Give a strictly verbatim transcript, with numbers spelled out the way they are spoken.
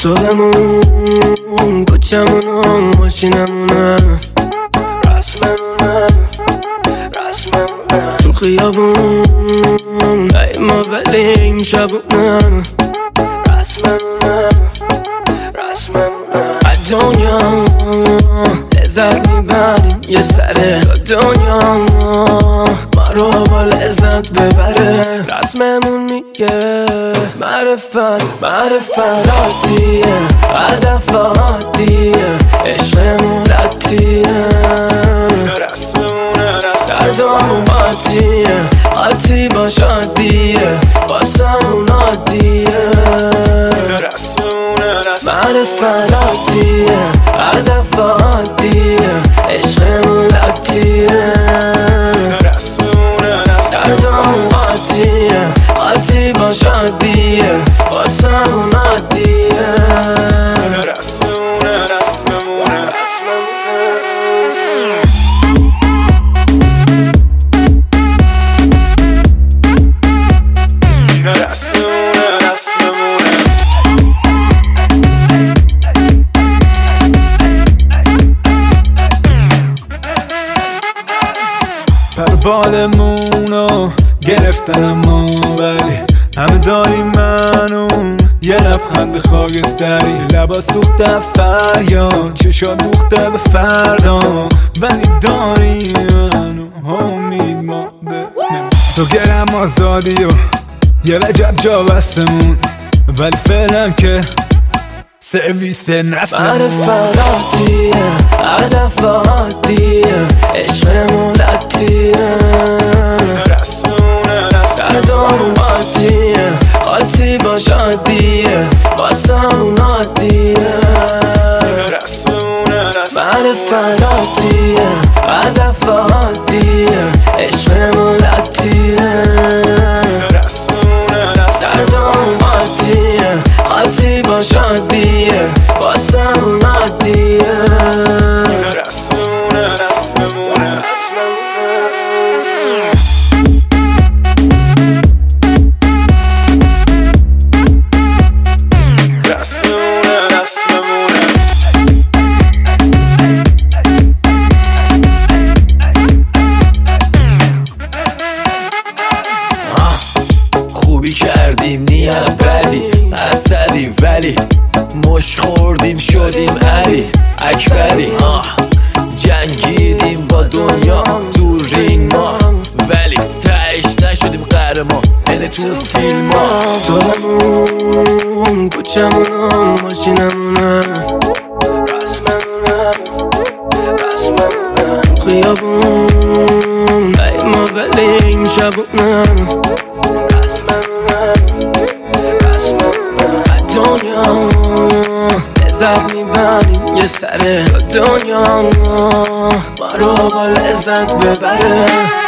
تو بمون، کوچمونم ماشینمونم، رسممونم رسممونم تو خیابون، ای ما ولیم شبونم، رسممونم رسممونم از دنیا لذت میبریم یه سره، تا دنیا ما رو با لذت ببره. رسممون میگه معرفت معرفت عادیه، هدف عادیه، عشقمون لطیه، رسممونه دردامون عادیه، عادی باش عادیه، واسمون عادیه. رسممونه معرفت عادیه، هدف عادیه، عشقمون لطیه، دردامون عادیه، عادی باش عادیه، واسمون عادیه. رسممونه رسممونه پربالمونو گرفتن اما ولی همه داریم منو یه لبخند خاکستری، لبا سوخته فریاد، چشا دوخته به فردا، ولی داریم منو امید ما به تو گرم آزادی و یه لجب جا بستمون، ولی فعلا که سرویس نسلمون. معرفت عادیه، هدف عادیه، عشقمون لطیه، دردامون عادیه، عادی باش عادیه، واسمون عادیه. معرفت عادیه، هدف عادیه، عشقمون لطیه، دردامون عادیه، عادی باش عادیه، واسمون عادیه. خوبی کردیم نیت بدی اثری، ولی مش خوردیم شدیم علی اکبری. آه جنگیدیم با دنیا تو رینگ ما، ولی تهش نشدیم قهرمان اینه تو فیلم ها. تو بمون، کوچمونم ماشینمونم، رسممونم رسممونم خیابون، ای ما ولیم شبونم، رسممونم رسممونم از دنیا لذت میبریم یه سره، تا دنیا ما رو با لذت ببره.